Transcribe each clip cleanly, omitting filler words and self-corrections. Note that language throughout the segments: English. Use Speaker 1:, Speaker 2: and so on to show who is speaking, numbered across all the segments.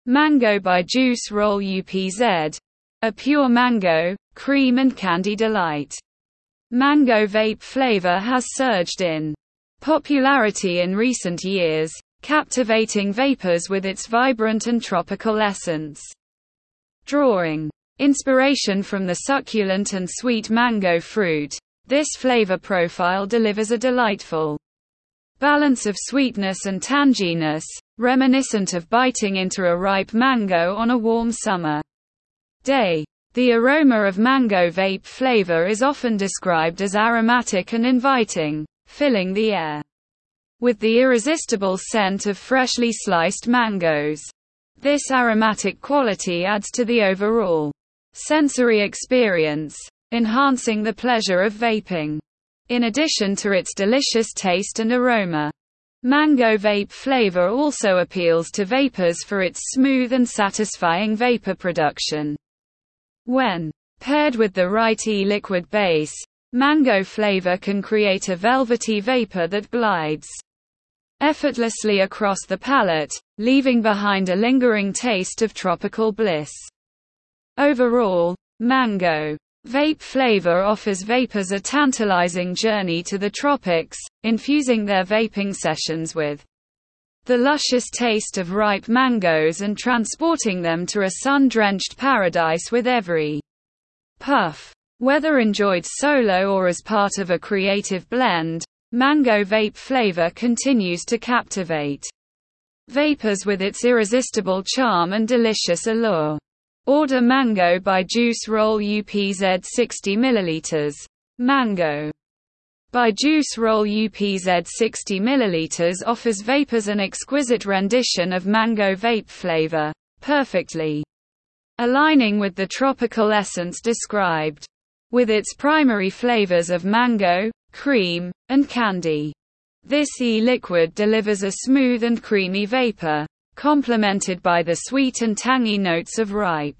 Speaker 1: Mango by Juice Roll UPZ. A pure mango, cream and candy delight. Mango vape flavor has surged in popularity in recent years, captivating vapors with its vibrant and tropical essence. Drawing inspiration from the succulent and sweet mango fruit, this flavor profile delivers a delightful balance of sweetness and tanginess, reminiscent of biting into a ripe mango on a warm summer day. The aroma of mango vape flavor is often described as aromatic and inviting, filling the air with the irresistible scent of freshly sliced mangoes. This aromatic quality adds to the overall sensory experience, enhancing the pleasure of vaping. In addition to its delicious taste and aroma, mango vape flavor also appeals to vapors for its smooth and satisfying vapor production. When paired with the right e-liquid base, mango flavor can create a velvety vapor that glides effortlessly across the palate, leaving behind a lingering taste of tropical bliss. Overall, mango vape flavor offers vapors a tantalizing journey to the tropics, infusing their vaping sessions with the luscious taste of ripe mangoes and transporting them to a sun-drenched paradise with every puff. Whether enjoyed solo or as part of a creative blend, mango vape flavor continues to captivate vapors with its irresistible charm and delicious allure. Order Mango by Juice Roll UPZ 60 ml. Mango by Juice Roll UPZ 60 ml offers vapors an exquisite rendition of mango vape flavor, perfectly aligning with the tropical essence described. With its primary flavors of mango, cream, and candy, this e-liquid delivers a smooth and creamy vapor, complemented by the sweet and tangy notes of ripe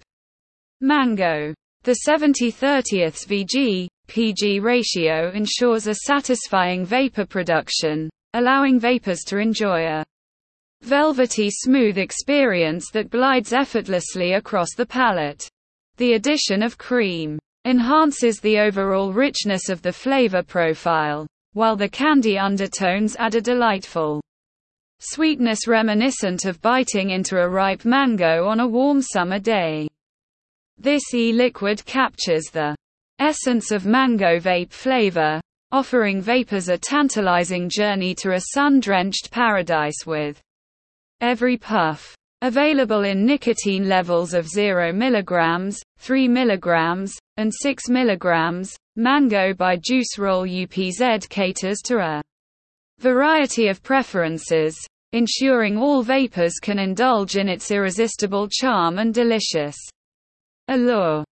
Speaker 1: mango. The 70/30 VG/PG ratio ensures a satisfying vapor production, allowing vapors to enjoy a velvety smooth experience that glides effortlessly across the palate. The addition of cream enhances the overall richness of the flavor profile, while the candy undertones add a delightful sweetness reminiscent of biting into a ripe mango on a warm summer day. This e-liquid captures the essence of mango vape flavor, offering vapors a tantalizing journey to a sun-drenched paradise with every puff. Available in nicotine levels of 0 mg, 3 mg, and 6 mg, Mango by Juice Roll UPZ caters to a variety of preferences, ensuring all vapors can indulge in its irresistible charm and delicious allure.